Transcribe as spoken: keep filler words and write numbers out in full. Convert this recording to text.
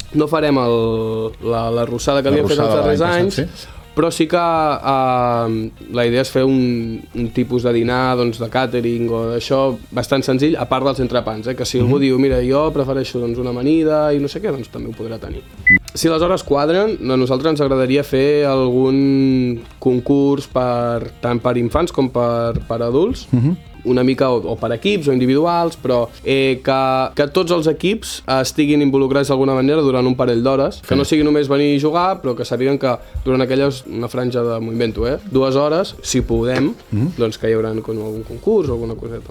no farem el, la, la rossada que havíem fet els darrers anys, sí. Però sí que uh, la idea és fer un, un tipus de dinar, doncs, de càtering o d'això bastant senzill, a part dels entrepans, eh? Que si algú mm-hmm. diu, mira, jo prefereixo doncs, una amanida i no sé què, doncs també ho podrà tenir. Si les hores quadren, a nosaltres ens agradaria fer algun concurs per, tant per infants com per, per adults, mm-hmm. una mica o, o per equips o individuals, però eh, que, que tots els equips estiguin involucrats d'alguna manera durant un parell d'hores, que no sigui només venir i jugar, però que sàpiguen que durant aquelles, una franja de, m'ho invento, eh, dues hores, si podem, mm-hmm. doncs que hi haurà algun concurs o alguna coseta.